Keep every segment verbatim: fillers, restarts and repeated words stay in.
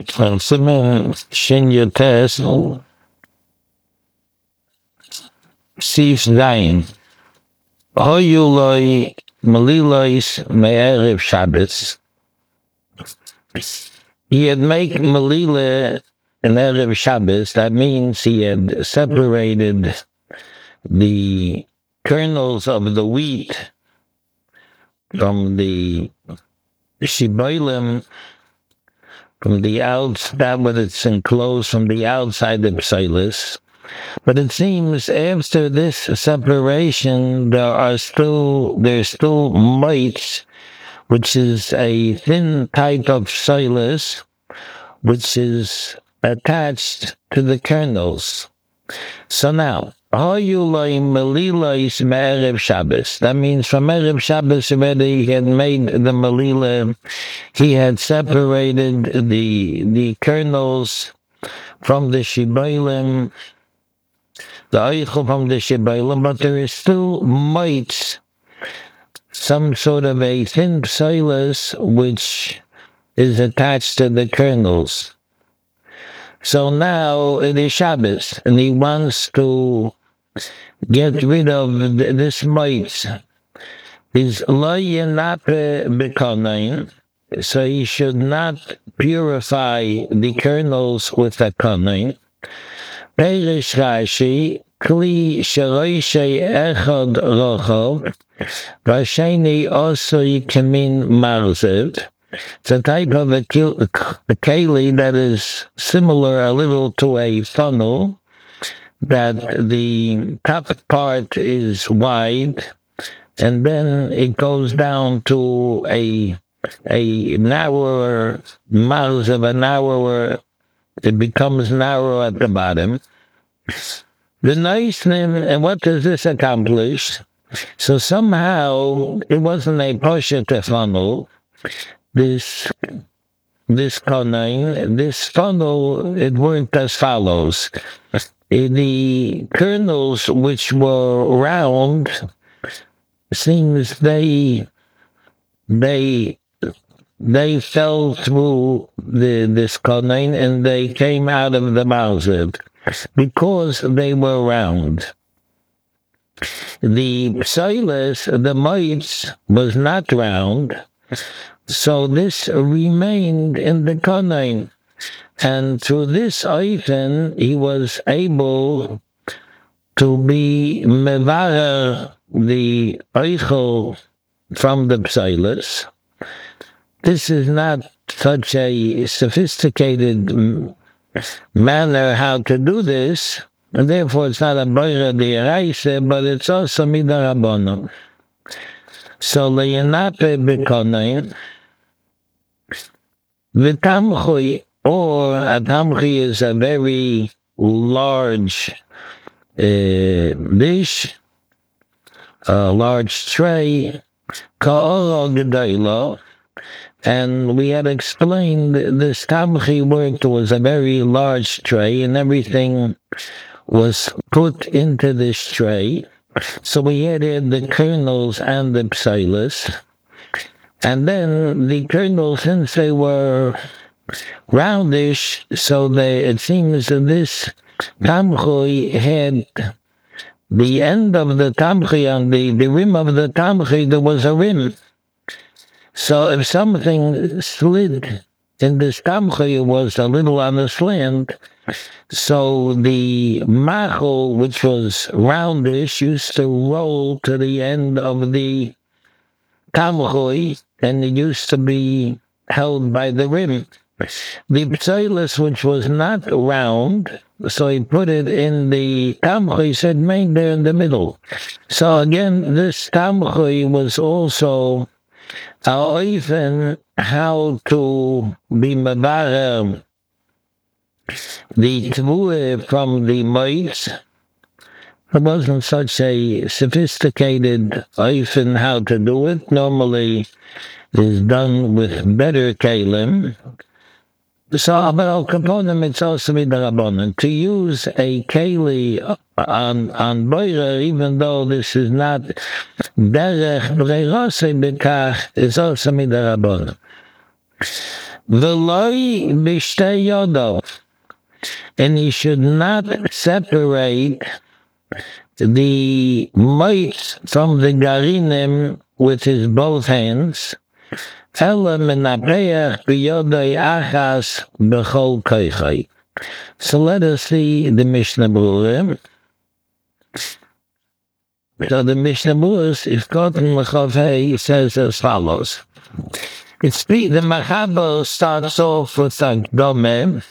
Simen Shin Test Sif Zayin. Hoyuloi Malilois Me'erev Shabbos. He had made Melila in Erev Shabbos. That means he had separated the kernels of the wheat from the shibolim, from the outs, that what it's enclosed from the outside of Psilis. But it seems after this separation, there are still there's still mites, which is a thin type of Psilis, which is attached to the kernels. So now, that means from Erev Shabbos already he had made the Melila, he had separated the the kernels from the Shibolim, the Eichel from the Shibolim, but there is still mites, some sort of a thin psilus which is attached to the kernels. So now it is Shabbos, and he wants to get rid of this mites. He's lo yenape b'konain, so he should not purify the kernels with a konain. Perish Rashi, kli sheroishe echad rochov, v'asheni osoi kemin marzev. It's a type of a, a keli that is similar a little to a funnel, that the top part is wide, and then it goes down to a a narrower mouth of a narrower. It becomes narrow at the bottom. The nice thing, and what does this accomplish? So somehow it wasn't a poshet funnel. This this konain, this funnel, it worked as follows. The kernels, which were round, seems they they they fell through the this konain and they came out of the mouth because they were round. The psilus, the mites, was not round, so this remained in the konain. And through this item, he was able to be mevarer the eichel from the psilus. This is not such a sophisticated manner how to do this, and therefore it's not a boira d'oraisa, but it's also midarabbanan. So le'yenape b'konain v'tamchui, or a tamchi is a very large uh, dish, a large tray, ka'oro gedaylo, and we had explained this tamchi worked was a very large tray, and everything was put into this tray. So we added the kernels and the psilus, and then the kernels, since they were roundish, so they, it seems that this tamchi had the end of the tamchi, on the, the rim of the tamchi, there was a rim. So if something slid in this tamchi, it was a little on the slant. So the machel, which was roundish, used to roll to the end of the tamchi, and it used to be held by the rim. The psilus, which was not round, so he put it in the tamchi, he said, made there in the middle. So again, this tamchi was also even how to be mevarer the tvua from the mites. It wasn't such a sophisticated oifen how to do it. Normally it is done with better kalim. So, but al kaponim, it's also midarabbanan. To use a keli on on boira, even though this is not derech breirase bekach, is also midarabbanan. V'loi b'shtei yodov, and he should not separate the mites from the garinim with his both hands. Ela menapeach b'yodei achas b'chol koichai. So let us see the Mishnah Berurah. So the Mishnah Berurah, if Gotten L'Chavei, says as follows. It's the Machaber starts off with a Domeh.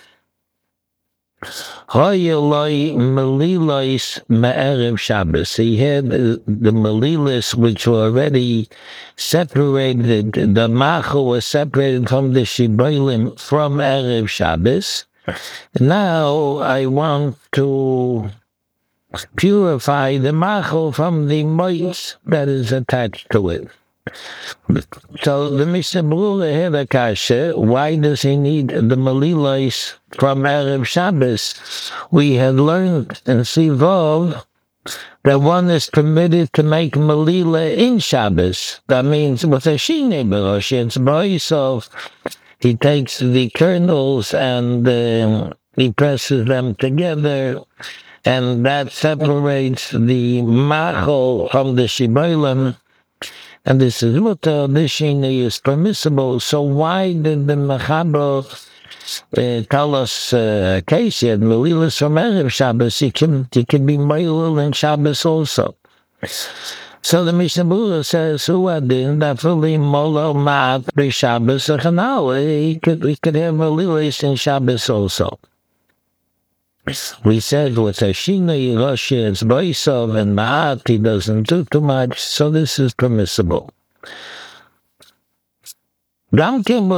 Hoyeloi Melilos Me'erev Shabbos. He had the Melilos which were already separated. The Machal was separated from the Shibolim from Erev Shabbos. Now I want to purify the Machal from the mites that is attached to it. So the Mishnah Berurah had a kasha. Why does he need the Melilos from Erev Shabbos? We had learned in Sivov that one is permitted to make Melila in Shabbos. That means with a Shine B'Rosh, it's B'Yisov. He takes the kernels and uh, he presses them together, and that separates the Machal from the Shibolim. And this is mutter, this shini is permissible. So why did the Machaber uh, tell us uh, case yet? Melilas from Erev Shabbos, he can, he can be Meilul in Shabbos also. So the Mishnah Berurah says, who adin that fully molel ma'at b'Shabbos achanal? He could, we could have Melilas in Shabbos also. We said with a Shina Rosh, it's Boisov, and Ma'at, he doesn't do too much, so this is permissible. So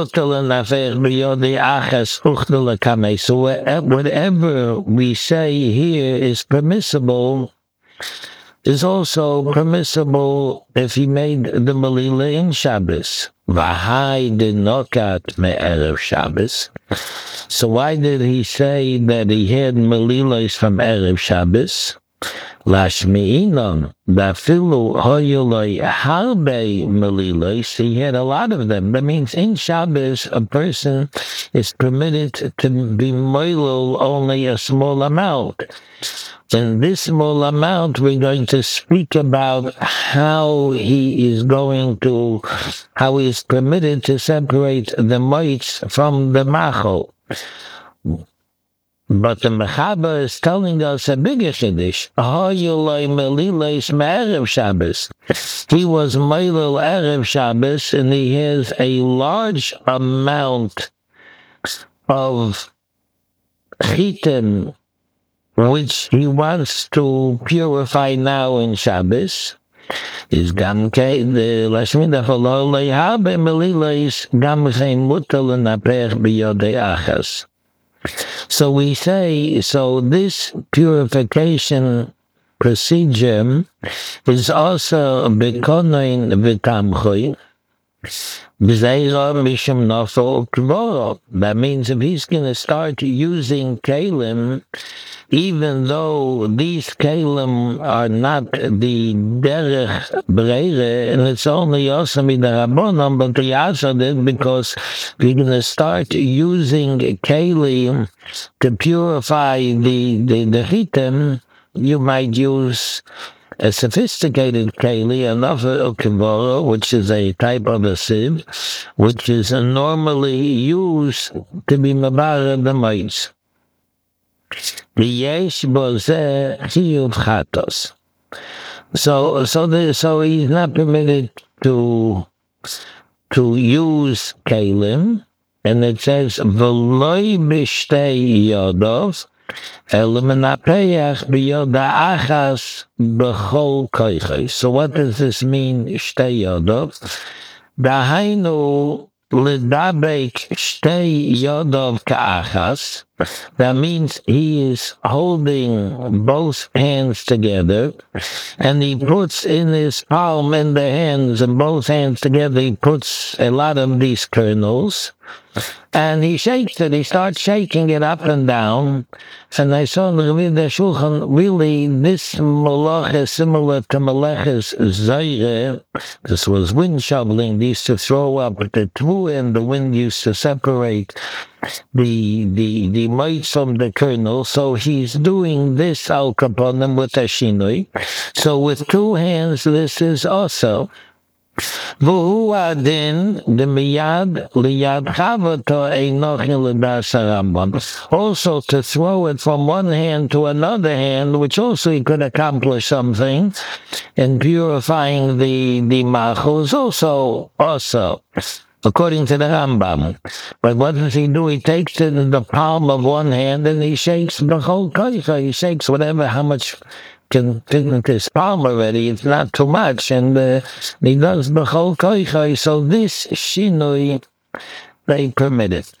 whatever we say here is permissible, is also permissible if he made the Melila in Shabbos. V'hai de nokat me'erev Shabbos. So why did he say that he had Melilos from Erev Shabbos? Lashmi'inon, dafilu hoyoloi harbe Melilos, he had a lot of them. That means in Shabbos, a person is permitted to be moilul only a small amount. In this small amount, we're going to speak about how he is going to, how he is permitted to separate the mites from the machal. But the Mechaber is telling us a bigger chiddush. Hoyoloi melilos me'erev Shabbos. He was meilul erev Shabbos, and he has a large amount of chitin which he wants to purify now in Shabbos. Is gam ke the lashmida holol lehabe melilos gam kein mutal naper biyodei achas. So we say, so this purification procedure is also bekonoin v'tamchui. That means if he's going to start using kalim, even though these kalim are not the derech breire, and it's only also midarabonam, but he also did because we're going to start using kalim to purify the the, the hitam, you might use a sophisticated keli, another ukivoro, which is a type of a sieve, which is normally used to be mabara the mites. Yesh bozeh chiyuv chatos. So, so the, so he's not permitted to to use kalim, and it says v'loi b'shtei yodov. So what does this mean, shtei yodov? Dahainu l'dabek shtei yodov ka'achas. That means he is holding both hands together, and he puts in his palm and the hands and both hands together, he puts a lot of these kernels. And he shakes it. He starts shaking it up and down. And I saw in the Rebbe Shulchan, really, this malach is similar to malach's zayre. This was wind shoveling. They used to throw up the two, and the wind used to separate the the the mites from the kernel. So he's doing this al kaponim with a shinoi. So with two hands, this is also. V'hu adin the miyad liyad chavato einochin l'das Rambam. Also to throw it from one hand to another hand, which also he could accomplish something in purifying the the machos. Also, also. According to the Rambam. But what does he do? He takes it in the palm of one hand and he shakes the whole koicha. He shakes whatever, how much can fit into his palm already. It's not too much. And uh, he does the whole koicha. So this shinui, they permit it.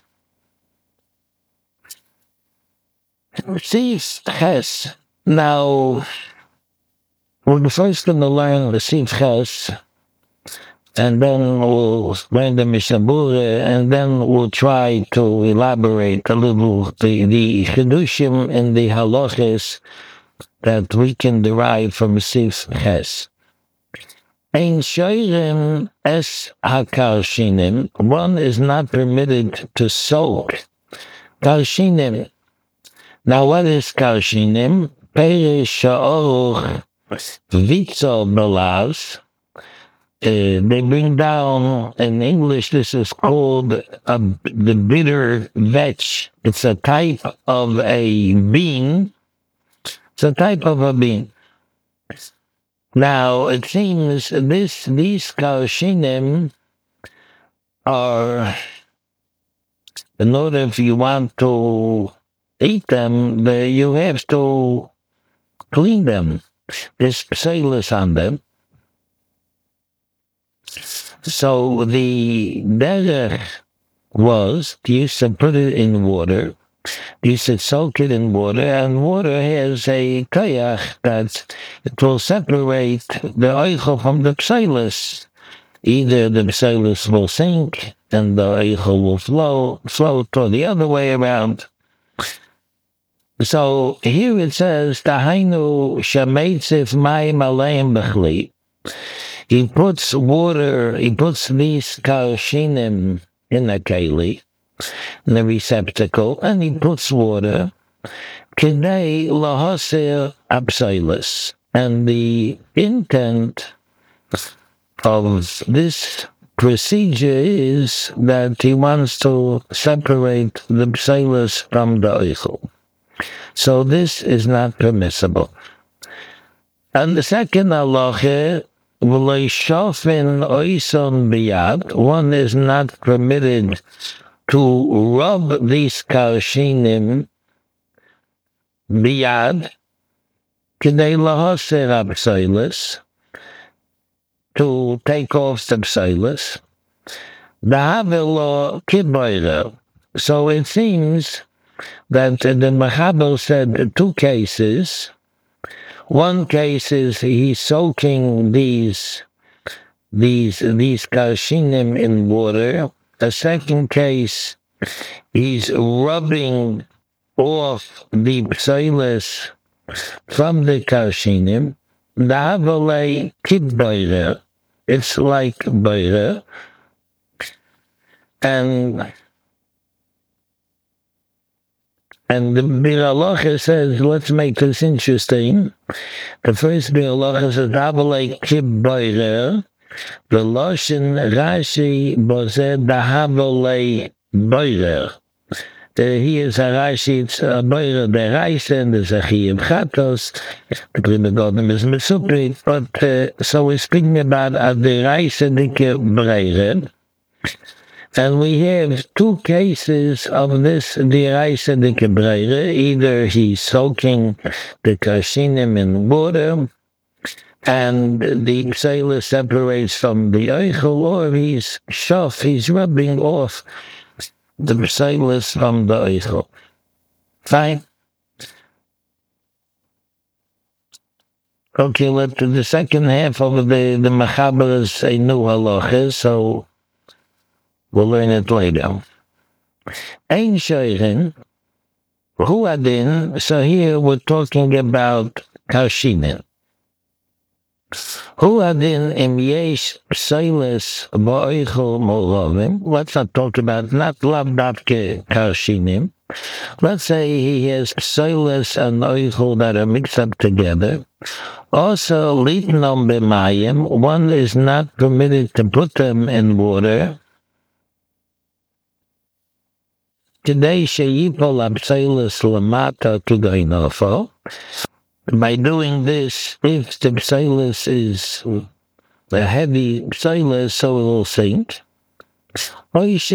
Sif Ches. Now, we're first going to learn the Sif Ches. And then we'll learn the Mishnah Berurah, and then we'll try to elaborate a little the, the Chidushim and the halachas that we can derive from Sif Ches. Ein shoyrim es hakarshinim. One is not permitted to soak karshinim. Now, what is karshinim? Perish sha'oruch vitzo belavs. Uh, they bring down, in English, this is called a, the bitter vetch. It's a type of a bean. It's a type of a bean. Now, it seems this these karshinim are, in order if you want to eat them, the, you have to clean them. There's psalus on them. So the derech was, you used to put it in water, you used to soak it in water, and water has a kayach that it will separate the oichel from the psalus. Either the psalus will sink and the oichel will flow, float, or the other way around. So here it says, Tahainu shametzif mayim aleim b'chli. He puts water, he puts these karshinim in a keli, in a receptacle, and he puts water, kidei lahaser apsilus. And the intent of this procedure is that he wants to separate the psilus from the oichel. So this is not permissible. And the second halacha, one is not permitted to rub these karshinim biyad k'dei lahaser hapsilus, to take off the psilus. Dahavelo kiboira. So it seems that the Mechaber said two cases. One case is he's soaking these these these karshinim in water. The second case, he's rubbing off the psalus from the karshinim. Dahavole kidboire. It's like boire. And And the Bir Halacha says, let's make this interesting. The first Bir Halacha says, Dahavole kibboirer. The Lashon Rashi bozeh dahavole boirer. He is a Rashi, it's a boirer deraisa, and there's a chiyuv chatos. The Pri Megadim is mesuprit, but uh, so we're speaking about a deraisa dike boirer. And we have two cases of this deraisa de kebreire. Either he's soaking the karshinim in water, and the psalus separates from the oichel, or he's shaf, he's rubbing off the psalus from the oichel. Fine. Okay, let the second half of the the Mechaber is a new halacha, so we'll learn it later. Ein Shoirin, Hu Adin, so here we're talking about Karshinin. Hu Adin im Yesh Pseiles Bo'oichel Morovim. Let's not talk about, not Labdavke Karshinim. Let's say he has Pseiles and Oichel that are mixed up together. Also, Litnom B'mayim, one is not permitted to put them in water. Today, Sheyipol Apseiles Lamata Tugainofo. By doing this, if the psilus is a heavy psilus, so it will sink. Or the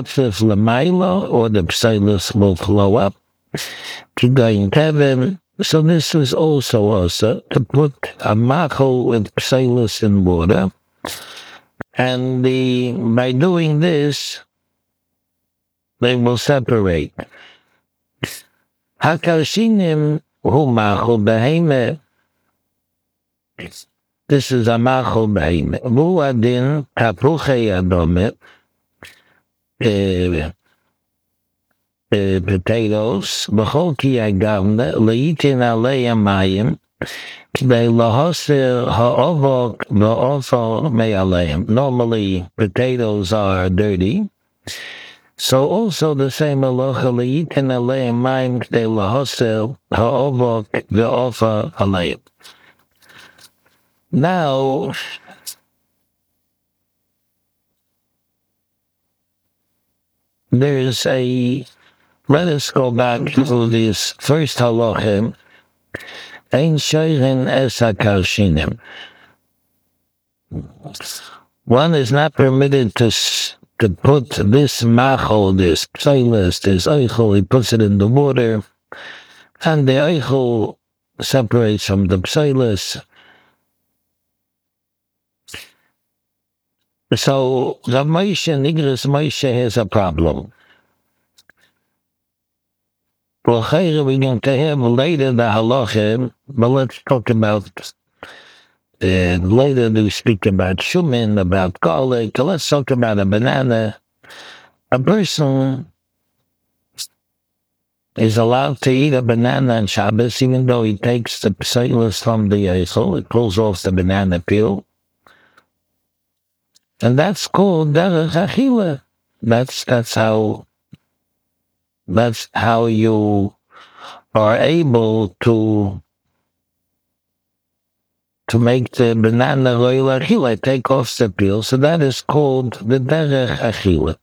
psilus will flow up to gain Kevin. So this is also also to put a machol with psilus in water. And the by doing this, they will separate. Hakarshinim Hu machol beheme. This is a machol beheme. Hu adin tapuche adomit. Potatoes. B'chol ki agavne leitin alei amayim. K'dei lahoser ha'ovok v'ofal me'aleim. Normally, potatoes are dirty. So also the same halacha leitin alei amayim k'dei lahoser ha'ovok v'ofal aleim. Now, there's a, let us go back to this first halacha. Ein shoirin es hakarshinim. One is not permitted to to put this machol, this psilus, this oichel, he puts it in the water, and the oichel separates from the psilus. So the Moshe, Nigris Moshe has a problem. Well, we're going to have later the halacha, but let's talk about, uh, later we speak about shumin, about garlic. Let's talk about a banana. A person is allowed to eat a banana on Shabbos, even though he takes the psilus from the eichel, it pulls off the banana peel. And that's called derech achila. That's that's how that's how you are able to to make the banana royal achila, take off the peel. So that is called the derech achila.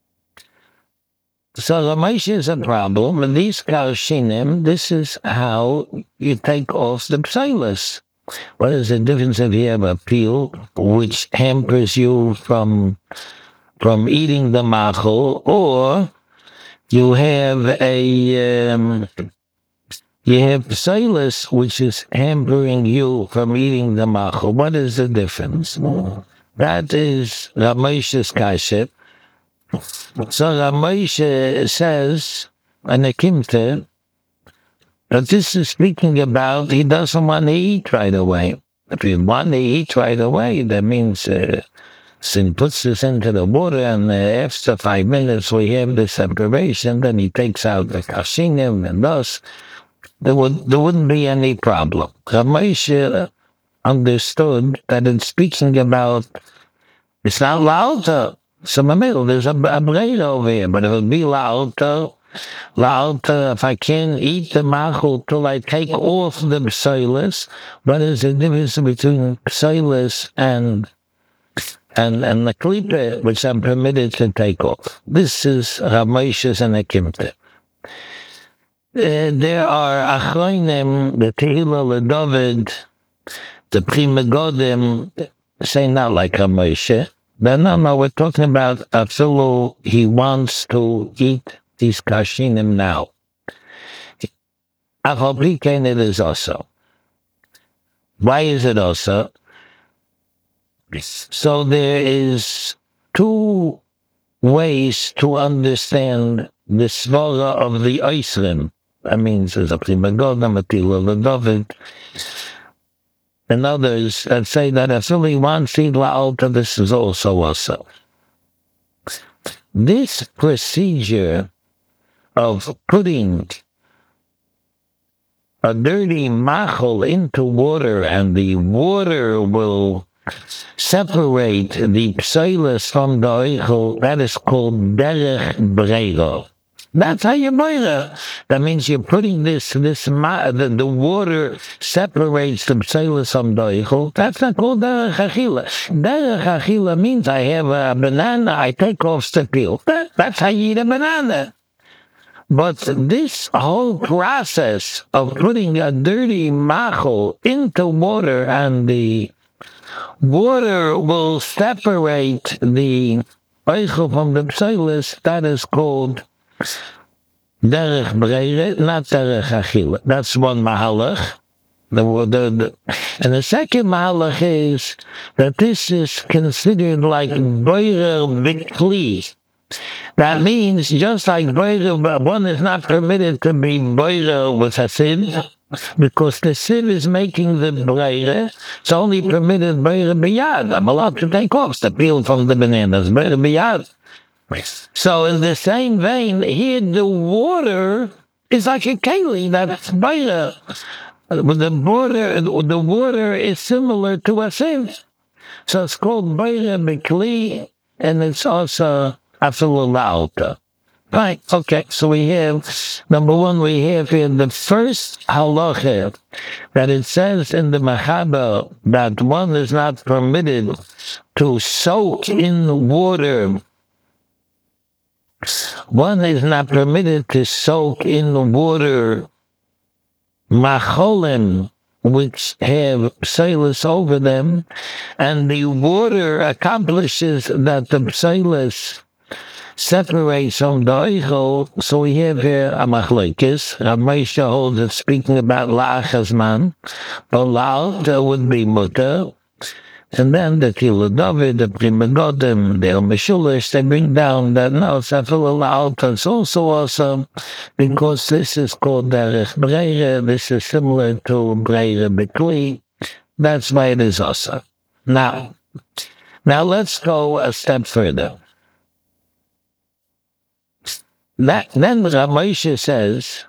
So the Moshe is a problem, and these karshinim, this is how you take off the psilus. What is the difference if you have a peel which hampers you from from eating the machol, or you have a um, you have psilus which is hampering you from eating the machol? What is the difference? That is Rav Moshe's kashet. So Rav Moshe says, and the Kimte, but this is speaking about he doesn't want to eat right away. If you want to eat right away, that means uh, he puts this into the water, and uh, after five minutes we have the separation. Then he takes out the kashinim, and thus there would there wouldn't be any problem. Rav Moshe understood that it's speaking about it's not loud. So in the middle there's a, a blade over here, but it would be loud. Loud, uh, if I can't eat the machol till I take off the psilus, what is the difference between psilus and and and the klipa, which I'm permitted to take off? This is Rav Moshe's and Akimte. Uh, there are achronim, the Tehillah LeDavid, the Pri Megadim, say not like Rav Moshe. No, no, no, we're talking about a fellow, he wants to eat these kashinim now. Achopliken it is also. Why is it also? So there is two ways to understand the svara of the Eisrim. That means there's a Pri Megadim, a Tehillah LeDavid, and others that say that if somebody wants to eat la'alta, this is also also. this procedure of putting a dirty machol into water, and the water will separate the psoilus from the oichel, that is called derech breira. That's how you breira. That means you're putting this, this the, the water separates the psoilus from the oichel. That's not called derech achila. Derech achila means I have a banana, I take off the peel. That, that's how you eat a banana. But this whole process of putting a dirty machol into water, and the water will separate the oichel from the psoilus, that is called derech breira, not derech achila. That's one mahalach. The, the, the, and the second mahalach is that this is considered like boirer bikli. That means just like boirer, one is not permitted to be boirer with a sieve, because the sieve is making the breira. It's only permitted boirer biyad. I'm allowed to take off the peel from the bananas, boirer biyad. So in the same vein, here the water is like a keli, that's boirer. The water, the water is similar to a sieve. So it's called boirer bikli, and it's also absolute alta. Right, okay, so we have, number one, we have here the first halacha, that it says in the Machaber that one is not permitted to soak in water. One is not permitted to soak in water macholim, which have psoilus over them, and the water accomplishes that the psoilus separates from the oichel. So we have here a machlekes. Rav Moshe holds that speaking about la'achazman, but la'alta would be mutter. And then the Kila David, the Pri Megadim, the El Meshulish, they bring down that no, it's afilu la'alta. It's also awesome because this is called derech breira. This is similar to breira bikli. That's why it is awesome. Now, now let's go a step further. That, then Rav Moshe says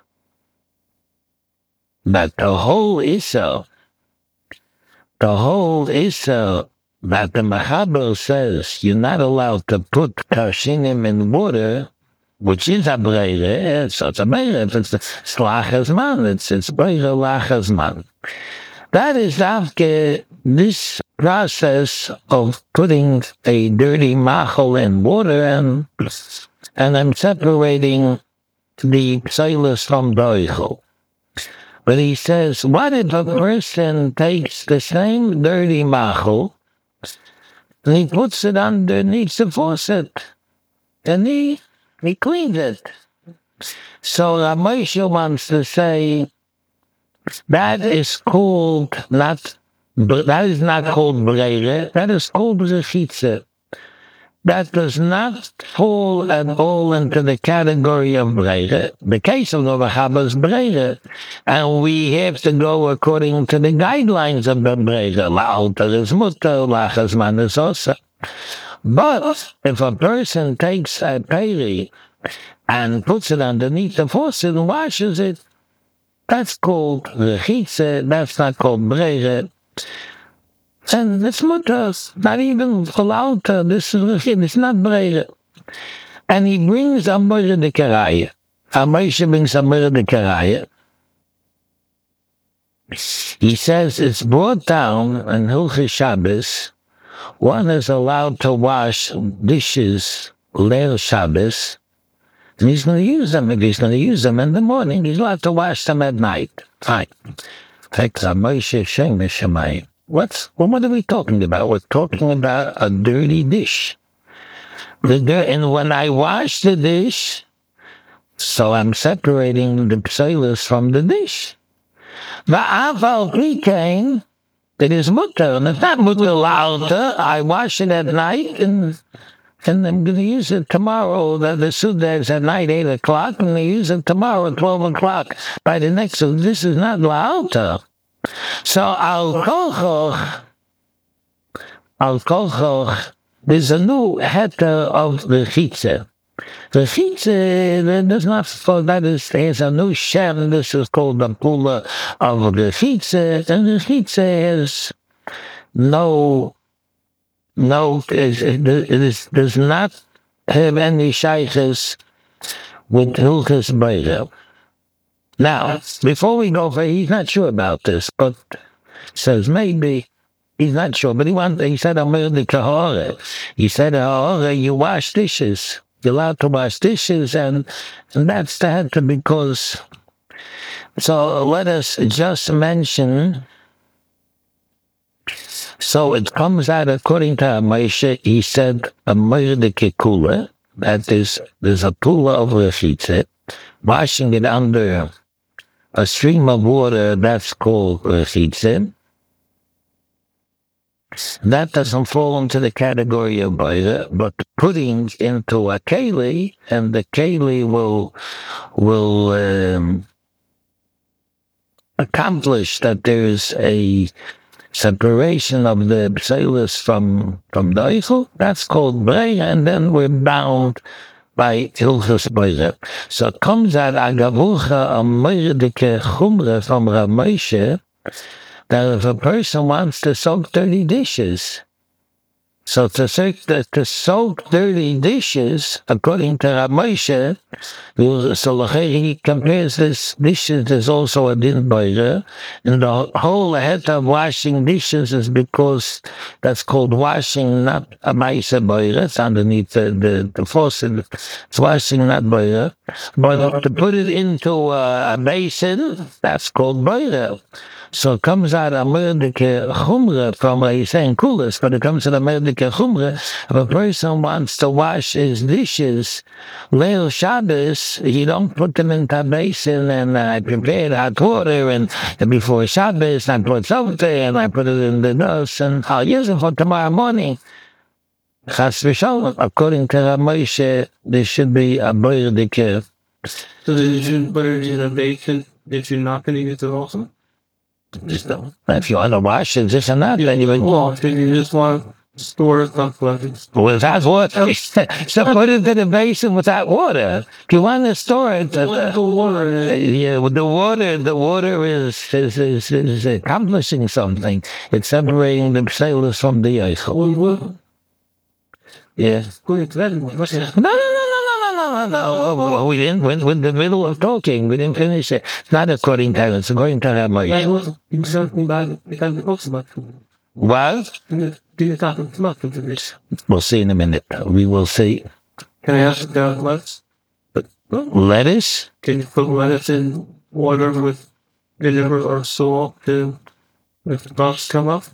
that the whole Issa, the whole Issa that the Machaber says you're not allowed to put karshinim in water, which is a breira, so it's a breira, if it's lachazman, it's, it's breira lachazman. That is after this process of putting a dirty machol in water, and and I'm separating the psoilus from the oichel. But he says, what if a person takes the same dirty machol and he puts it underneath the faucet and he, he cleans it? So Rav Moshe wants to say that is called not, that is not called breira, that is called rechitza. That does not fall at all into the category of breira. The case of the Machaber is breira, and we have to go according to the guidelines of the breira. La'alta is mutter, la'achazman is also. But if a person takes a peri and puts it underneath the faucet and washes it, that's called rechitza, that's not called breira. And it's mutter, not even allowed to, this is it's not breira. And he brings Amor de Karaya. Moshe brings Amor de Karaya. He says it's brought down in Hilchos Shabbos, one is allowed to wash dishes Leil Shabbos, and he's going to use them. If he's going to use them in the morning, he's allowed to wash them at night. Fine. Moshe Shem Shemayim. What's, well, what are we talking about? We're talking about a dirty dish. The dirt, and when I wash the dish, so I'm separating the psoilus from the dish. Va'aval pikein, it is mutter, and if not mutter la'alta, I wash it at night, and and I'm going to use it tomorrow. The, the Suda is at night, eight o'clock, and they use it tomorrow at twelve o'clock. By the next, so this is not la'alta. So al kolchoch, al kolchoch, there's a new heter of the chitze. The Chitze does not called that is has a new shem. This is called the Pula of the Chitze, and the Chitze has no no it, it is does not have any shaykhs with Hilchas Beira. Now, before we go, for he's not sure about this, but says maybe he's not sure. But he want, he said, "I'm the kahore." He said, "Oh, you wash dishes. You're allowed to wash dishes," and and that's that because. So let us just mention. So it comes out according to Moshe. He said a merdeke kula. That is, there's a kula of rechitze, washing it under a stream of water. That's called rechitze. That doesn't fall into the category of bayra, but putting into a keli, and the keli will will um, accomplish that there's a separation of the psalus from from the eichel. That's called bayra, and then we're bound by Hilchas Bayra. So it comes out agavucha a merdeke chumra from Rav Moshe, that if a person wants to soak dirty dishes, so to soak, to soak dirty dishes, according to Rav Moshe, so he compares this dishes is also a din bayra, and the whole head of washing dishes is because that's called washing, not a ma'isa bayra. It's underneath the, the, the faucet. It's washing, not bayra. But to put it into a, a basin, that's called bayra. So it comes out a merdeke chumra from a saying kulas, but it comes to the merdeke chumra. If a person wants to wash his dishes, Leil Shabbos, you don't put them into a basin and I prepared hot water and before Shabbos I put salt there and I put it in the dust and I'll use it for tomorrow morning. Chas v'shalom, according to Rav Moshe, there should be a merdeke. So you shouldn't put it in a basin if you're not going to use it also? Just don't. If you want to wash it, this and that, then you would. Well, if you just want to store stuff like it. Without water. So put it in a basin without water. If you want to store it, uh, The water. uh, yeah, with the water, the water is is, is, is accomplishing something. It's separating the psalus from the eichel. Well, well, Yeah. well, that was it. No, no, no, no, no, no, no, no. Well, we didn't. We're in the middle of talking. We didn't finish it. It's not according to it's according to Rav I Moshe. was something about it because it looks like What? do you talk about this? We'll see in a minute. We will see. Can I ask about lettuce? Lettuce? Can you put lettuce in water with vinegar or salt to if the bugs come up?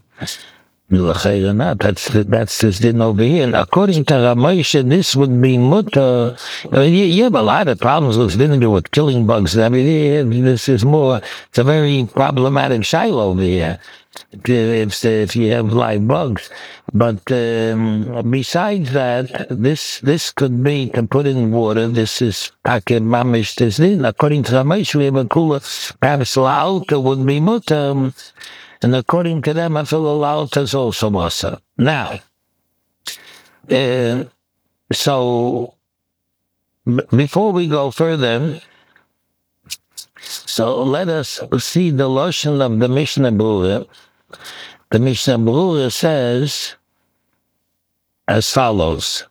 Not. That's that's this didn't over here. And according to Rav Moshe, this would be mutter. I mean, you, you have a lot of problems with vinegar with killing bugs. I mean, yeah, this is more. It's a very problematic shiloh over here. If if you have live bugs, but um, besides that, this this could be to put in water. This is paket mamish. This din. According to Rav Moshe, we have a cooler. Perhaps la'alta would be mutter. And according to them, I feel allowed is also masa. Now, uh, so b- before we go further, so let us see the lotion of the Mishnah Berurah. The Mishnah Berurah says as follows.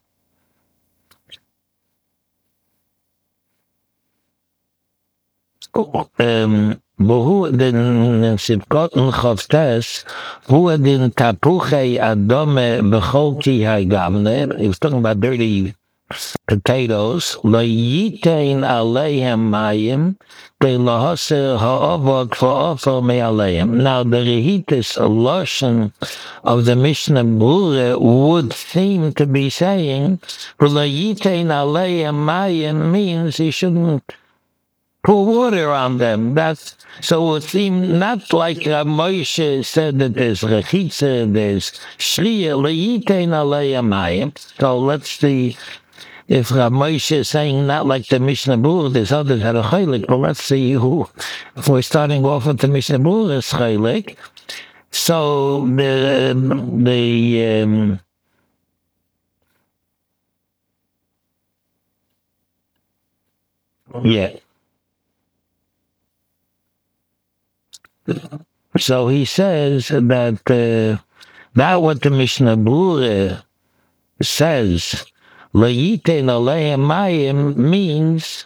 Um, והוא דין ספקותן חופטס, הוא דין תפוחי אדומה בכל כי הגמנה, he was talking about dirty potatoes, לא ייתן עליהם מים, ולהסר האבוק ואופר מעליהם. Now the Rehitis lotion of the Mishnah Berurah would seem to be saying, ולא ייתן עליהם מים means he shouldn't pour water on them. That's so it would seem not like Rav Moshe said that there's rechitza, there's shriya leitein alei mayim. So let's see if Rav Moshe is saying not like the Mishnah Berurah, there's others that are chaylik. But let's see who. If we're starting off with the Mishnah Berurah chaylik, so the the. Um, Yeah. So he says that uh, that what the Mishnah Berurah says, Le'yitein aleim mayim means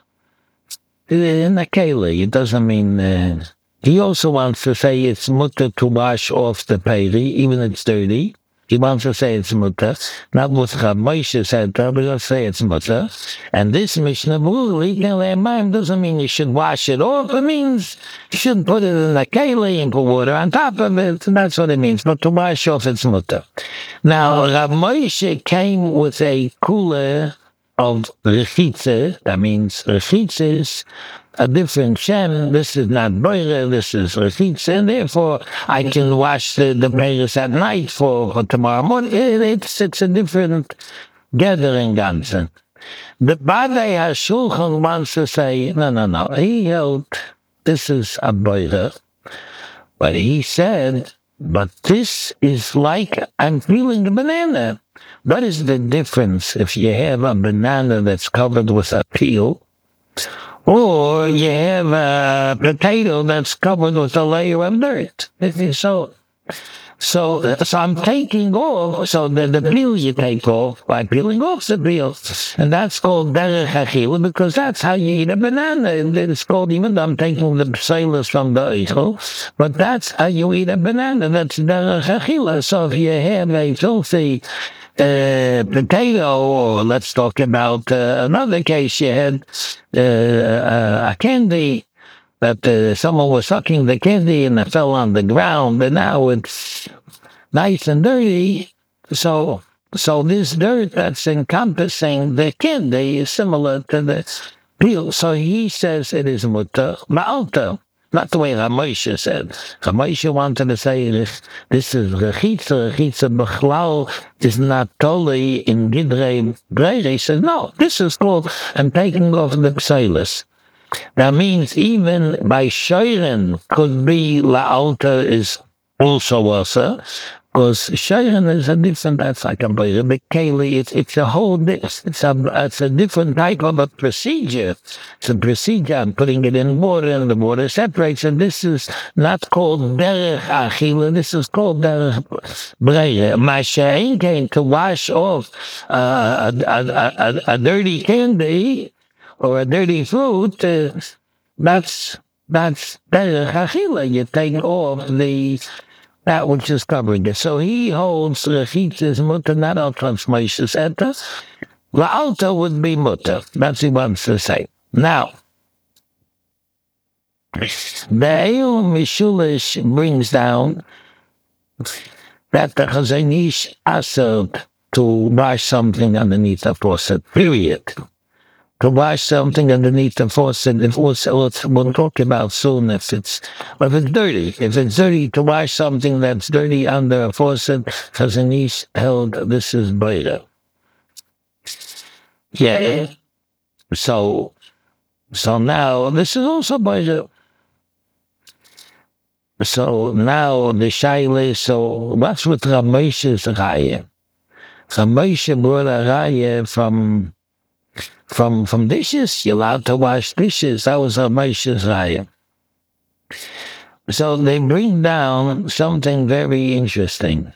in a keli. It doesn't mean. Uh, he also wants to say it's mutter to wash off the peri, even if it's dirty. He wants to say it's mutter, not what Rav Moshe said, but he'll say it's mutter. And this Mishnah Berurah doesn't mean you should wash it off. It means you should put it in a keli and put water on top of it. That's what it means. But to wash off, it's mutter. Now, Rav Moshe came with a cooler of rechitze. That means rechitze is a different shem. This is not boire, this is rechitze, and therefore I can wash the, the prayers at night for, for tomorrow morning. It, it's, it's a different gathering ganzen. The Badei HaShulchan wants to say, no, no, no. He held, this is a boire. But he said, but this is like I'm peeling a banana. What is the difference if you have a banana that's covered with a peel, or you have a potato that's covered with a layer of dirt? So, so, so I'm taking off, so the, the peel you take off by peeling off the peel. And that's called derech achila, because that's how you eat a banana. It's called, even though I'm taking the pseilus from the eichel, but that's how you eat a banana. That's derech achila. So if you have a filthy uh, potato, or let's talk about uh, another case, you had uh, uh, a candy that uh, someone was sucking the candy and it fell on the ground, and now it's nice and dirty. So, so this dirt that's encompassing the candy is similar to the peel. So he says it is mutter ma'alta, not the way Rav Moshe said. Rav Moshe wanted to say this, this is rechitza, rechitza b'chlal is not totally in gidrei breire. He said, no, this is called, I'm taking off the pseilus. That means even by shayren could be la'alta is also also, because shayren is a different, that's like a big keli, it's, it's a whole, it's a, it's a different type of a procedure. It's a procedure, I'm putting it in water and the water separates, and this is not called derech achila, this is called derech breire. Mashain came to wash off uh, a, a, a, a dirty candy, or a dirty fruit, uh, that's that's derech achila. You take off the that which is covering it. So he holds rechitza's mutter, not al transmoshes etta. La'alta would be mutter. That's what he wants to say. Now, the Eil Mishulish brings down that the Chazon Ish asked to wash something underneath the faucet, period. To wash something underneath the faucet, if also, we'll talk about soon if it's, if it's dirty. If it's dirty, to wash something that's dirty under a faucet, Chazon Ish held this is boire. Yeah. So, so now, this is also boire. So now the shaila, so what's with Rav Moshe's raya? Rav Moshe brought a raya from From from dishes, you're allowed to wash dishes. That was a Moshe's raya. So they bring down something very interesting.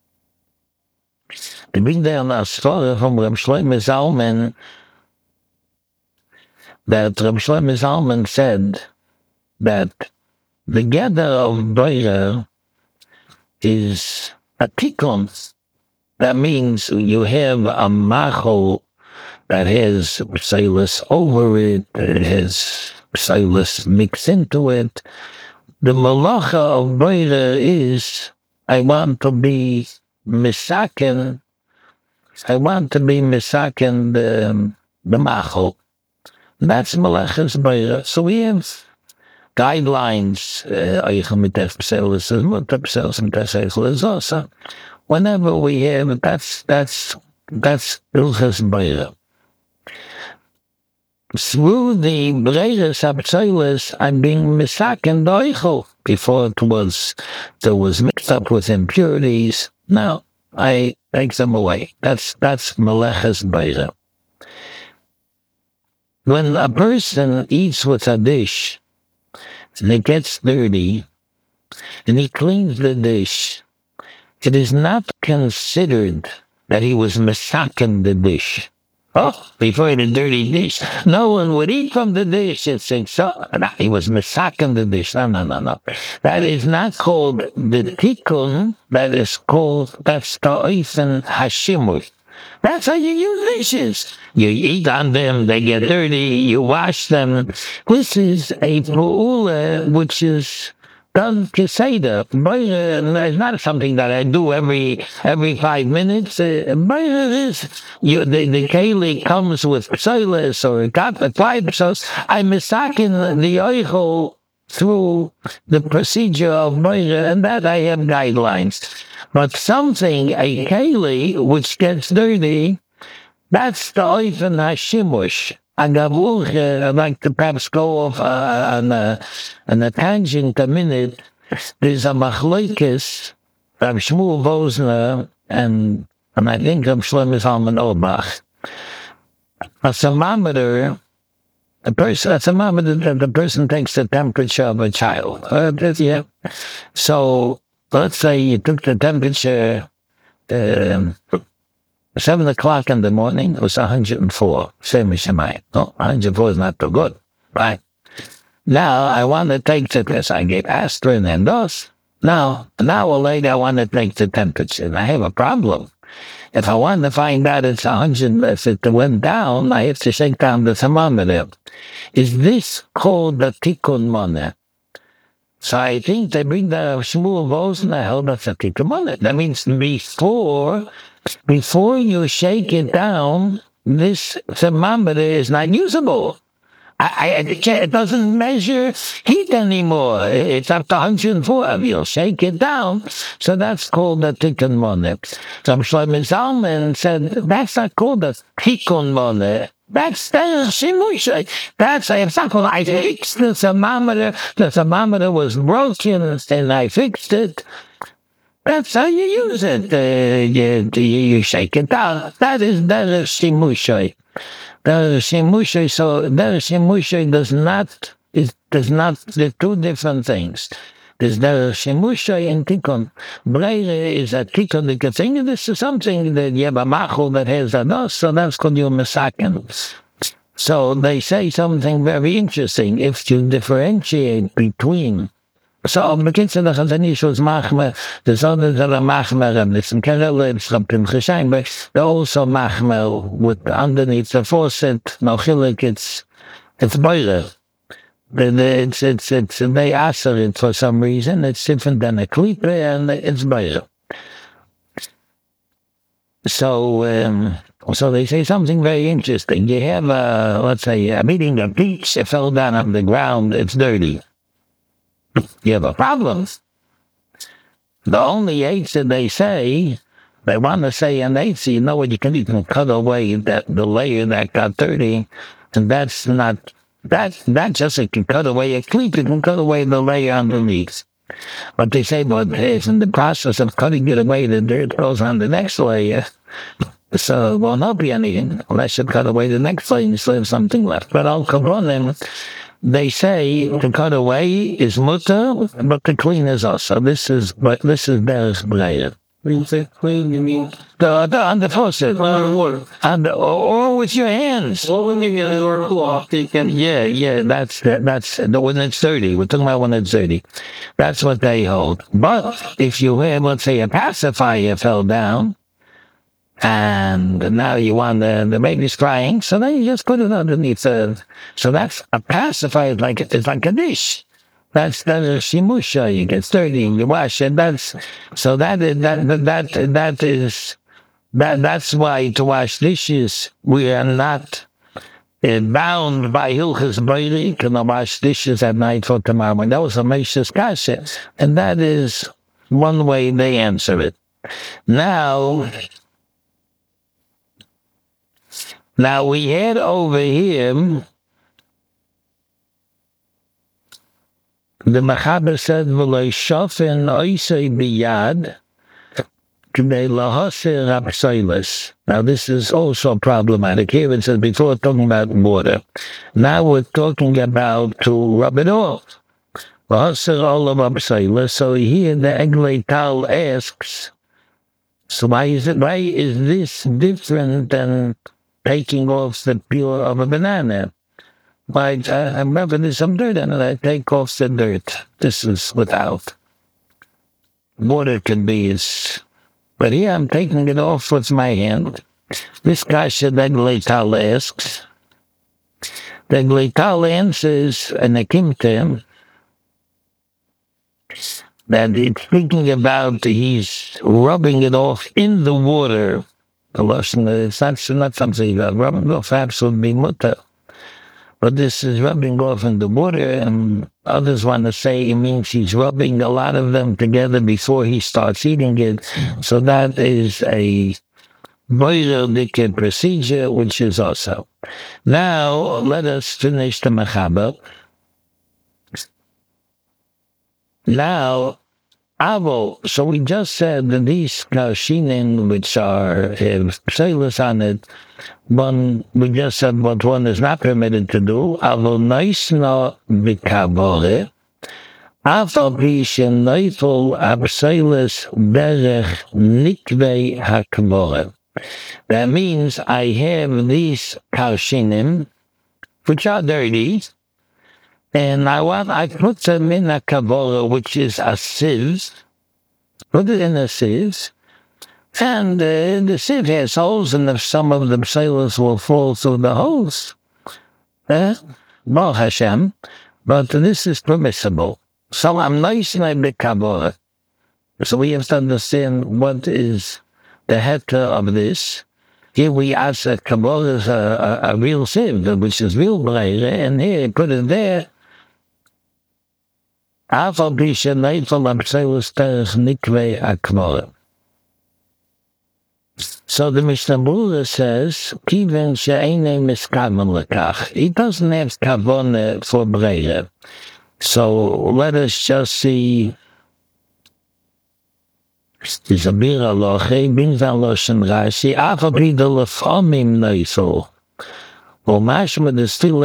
They bring down a story from Reb Shlomo Zalman that Reb Shlomo Zalman said that the gather of boire is a tikkun. That means you have a machol that has pseilus over it, it has pseilus mixed into it. The malacha of boire is, I want to be misaken, I want to be misaken the, the machol. That's malachas boire. So we have guidelines, uh, whenever we have, that's, that's, that's ilchas boire. Through the Breiras HaPtzolos, I'm being misaken doichel. Before it was, there was mixed up with impurities. Now, I take them away. That's, that's Meleches Beira. when a person eats with a dish and it gets dirty and he cleans the dish, it is not considered that he was misaken the dish. Oh, before the dirty dish, no one would eat from the dish. It's saying, so, no, he was misaken the dish. No, no, no, no. That is not called the tikkun. That is called, that's the oifen hashimush. That's how you use dishes. You eat on them, they get dirty, you wash them. This is a pu'ula which is done keseda. It's not something that I do every every five minutes. Uh, is you, the, the keli comes with psoilis or got the pipe, so I'm misaking the oichel through the procedure of Moira, and that I have guidelines. But something, a keli, which gets dirty, that's the oifen hashimush. Agavuch, uh, I'd like to perhaps go off uh, on, a, on a tangent a minute. There's a machlokes, Rav Shmuel Vosner, and, and I think Rav Shlomo Zalman Auerbach. A thermometer, a person, a thermometer, the person takes the temperature of a child. Uh, yeah. So, let's say you took the temperature, um, Seven o'clock in the morning, it was one hundred four. Same as Shemai. No, one hundred four is not too good, right? Now, I want to take the test. I gave aspirin and dose. Now, an hour later, I want to take the temperature. And I have a problem. If I want to find out it's one hundred, if it went down, I have to shake down the thermometer. Is this called the tikkun moneh? So I think they bring the Shmuel Vosner held that's a tikkun moneh. That means before... Before you shake it down, this thermometer is not usable. I, I, it doesn't measure heat anymore. It's up to one hundred four. You'll shake it down. So that's called the tikkun moneh. So Shlomo Zalman said, that's not called the tikkun moneh. That's the shimush. That's a example. I fixed the thermometer. The thermometer was broken, and I fixed it. That's how you use it. Uh, you, you shake it down. That is that is shimushay. That is shimushay. So that is shimushay does not it does not the two different things. There's the shimushay and tikkun. Breire is a tikkun. The thing this is something that you have a machul that has a dos, so that's called your mesaken. So they say something very interesting. If you differentiate between So, bekendste dat het niet zoals magme, de zon dat er magme, and it's in Kerala, it's something geschijn, but they also magme with underneath the faucet, no chilik, it's, it's boiler. It's, it's, it's, they answer it for some reason, it's different than a klippe, and it's boiler. So, um, so they say something very interesting. You have, a, let's say, a meeting of peach, it fell down on the ground, it's dirty. You have a problem. The only eights that they say, they want to say an eighth, so you know what, you can, you can cut away that the layer that got dirty, and that's not, that, that just, it can cut away a cleat, it can cut away the layer underneath. But they say, but if in the process of cutting it away, the dirt goes on the next layer, so it will not be anything, unless you cut away the next layer and still have something left. But I'll come on them. They say to cut away is mutter, but to clean is also. This is, but this is Beres Breyer. When you say clean, you mean the, the on the faucet, uh, water, and or, or with your hands. Well, when you get it or cloth, you can. Yeah, yeah, that's that's the when it's dirty. We're talking about when it's dirty. That's what they hold. But if you have, let's say, a pacifier fell down, and now you want the, the baby's crying, so then you just put it underneath the, so that's a pacifier, like, it's like a dish. That's the shimusha, you get dirty, you wash it, that's, so that is, that, that, that is, that, that's why to wash dishes, we are not uh, bound by Hilchas Breiri, can wash dishes at night for tomorrow morning. That was a Meishas Kasha, and that is one way they answer it. Now, Now we had over here, the Mechaber said, "V'lo shofen oisei biyad." K'nei lahaser hapsoilus. Now this is also problematic. Here it says before talking about water. Now we're talking about to rub it off. Lahaser olav hapsoilus. So here the Eglei Tal asks, so why is it? Why is this different than taking off the peel of a banana? Why? I, I remember there's some dirt on it. I take off the dirt. This is without. Water can be as, but here I'm taking it off with my hand. This guy said Eglei Tal asks. The Eglei Tal answers, and I came to him, that it's speaking about he's rubbing it off in the water. The lotion, it's not, not something about rubbing it off, absolutely mutter. But this is rubbing off in the water, and others want to say it means he's rubbing a lot of them together before he starts eating it. So that is a boilerdic procedure, which is also. Now, let us finish the Mechaber. Now, Avo, so we just said that these Karshinin, which are pseilus on it, one, we just said what one is not permitted to do. Avo noisno b'kavore, afal pishin noiful abseilus derech nikvei hakavore. That means I have these Karshinim, which are dirty, and I want, I put them in a kavora, which is a sieve. Put it in a sieve. And uh, the sieve has holes, and if some of the sailors will fall through the holes, uh, Baruch Hashem, but this is permissible. So I'm nice in the kavora. So we have to understand what is the heter of this. Here we ask a kavora is a, a, a real sieve, which is real breire, and here put it there. Afal pisha neifel abseilus terech nikvei akvora. So the Mishnah Berurah says, Kiven she'einei miskaven lekach. He doesn't have kavone for breire. So let us just see. There's a bira loche, bin van loshen rashi, afal pida lefamim neifel. So here we are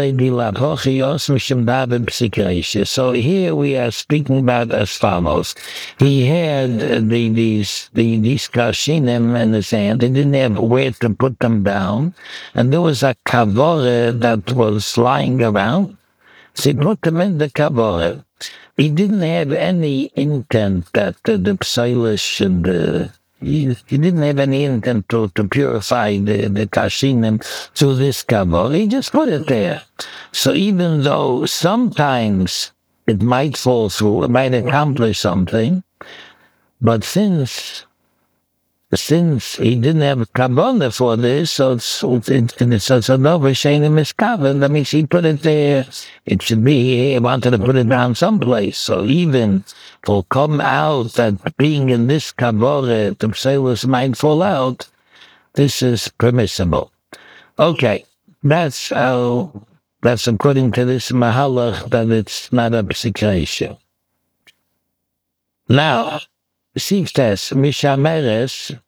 speaking about as follows. He had the, these the, these kashinim in his hand. He didn't have where to put them down. And there was a kavore that was lying around. So he put them in the kavore. He didn't have any intent that uh, the pseilus should... Uh, He, he didn't have any intent to, to purify the, the kashinim through this kavor. He just put it there. So even though sometimes it might fall through, it might accomplish something, but since since he didn't have a kavona for this, so it's it's it's, it's another shaynim is covered. That means he put it there. It should be he wanted to put it down someplace. So even will come out that being in this kavore, the pseilus might fall out. This is permissible. Okay, that's how. That's according to this mahalach that it's not a psikration. Now, Siftes mishameres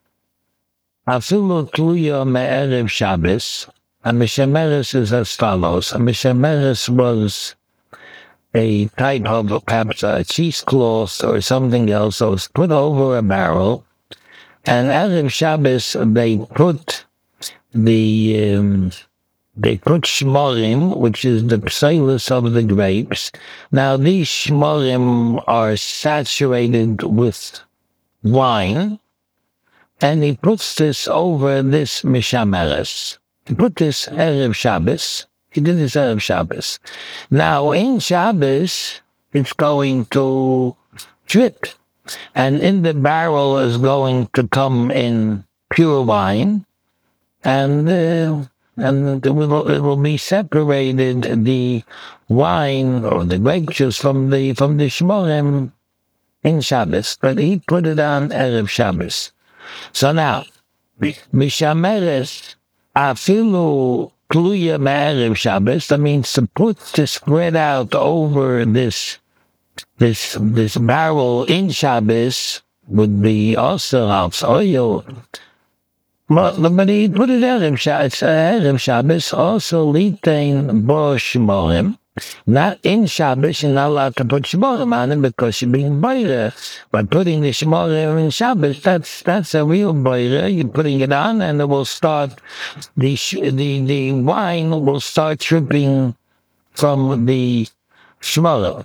afilu tluya me'erev Shabbos. A mishameres is as follows. A mishameres was a type of perhaps a cheesecloth or something else that was put over a barrel. And erev Shabbos they put the um, they put shmorim, which is the pseilus of the grapes. Now these shmorim are saturated with wine, and he puts this over this mishameres. He put this erev Shabbos. He did this erev Shabbos. Now in Shabbos, it's going to drip, and in the barrel is going to come in pure wine, and. Uh, And it will, it will be separated, the wine or the grape juice from the from the shmorim in Shabbos, but he put it on erev Shabbos. So now, mishameres afilu kluya me'erev Shabbos. That means to put to spread out over this this this barrel in Shabbos would be also house oil. But, but he put it out of Shabbos, uh, Shabbos also litain bo shmorim. Not in Shabbos, you're not allowed to put shmorim on it because you're being boirer. But putting the shmorim in Shabbos, that's that's a real boirer. You're putting it on, and it will start the the the wine will start dripping from the shmorim.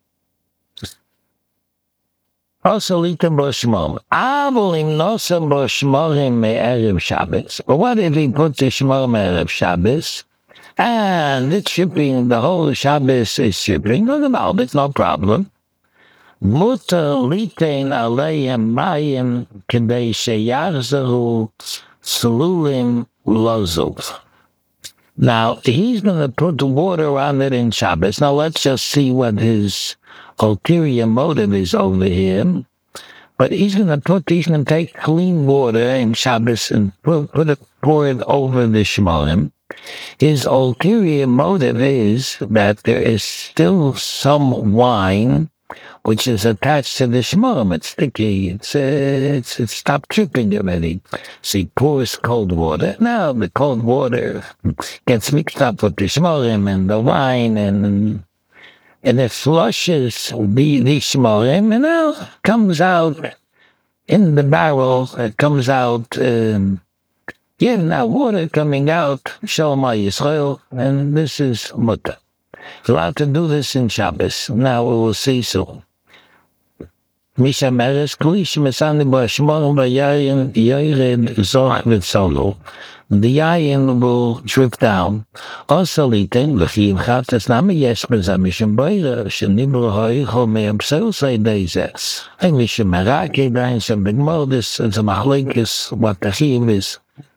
Also, litem bo shmorim. Avolim nosem bo shmorim me'erev Shabbos. But what if he put the shmorim erev Shabbos? And it's shipping, the whole Shabbos is shipping. No, no, it's no problem. Mutter litain aleim mayim kedei sheyachzeru sululim lozuv. Now, he's going to put the water on it in Shabbos. Now, let's just see what his ulterior motive is over here. But he's going to put, he's going to take clean water in Shabbos and put, put it, pour it over the shmorim. His ulterior motive is that there is still some wine which is attached to the shmorim. It's sticky. It's, uh, it's, it's stopped dripping already. So he pours cold water. Now the cold water gets mixed up with the shmorim and the wine, and and it flushes the, the shmorim, and now comes out in the barrel. It comes out... Um, Yeah, now water coming out, Shalom Yisrael, and this is mutter. Allowed to do this in Shabbos. Now we will see soon. Misha Meres, Klish Mesani Bashmon Bayayin Yored Zoch Vitzolo. The yayin will drip down. Also, Litin, Lachim Chatas Nami Yeshbez Amishim Boira, Shanibro Hoi, Homeam So say Dezes. I Misha Meraki, Dain Shem Big Modis, and some Ahlinkis, what the Chim is.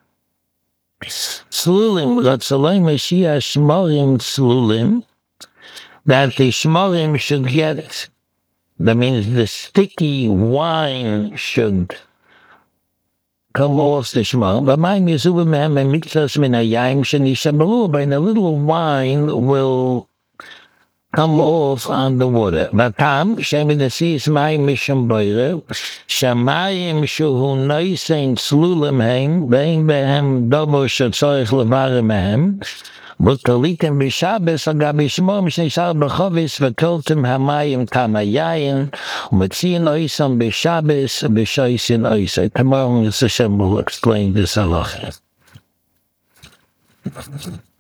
Slulim, Ratzalai Mashiach Shmorim Slulim, that the Shmorim should get, that means the sticky wine should come off the Shmorim. But my Mizubim and Miktas Minayim Shanishabaru, but a little wine will come off on the water. Vatam, Shemin the seas, my mission boiler, Shamayim Shuhu Noisain Slulim Haim, Bain Behem, Dobo Shatsoich Levarim Haim, Butalitim Bishabes, Agabi Shmom, Shishar Bachovis, Vakoltim Hamayim Tamayayin, Matzin Oisam Bishabes, Bishoisin Oisa. Tomorrow, Mister Hashem will explain this halacha.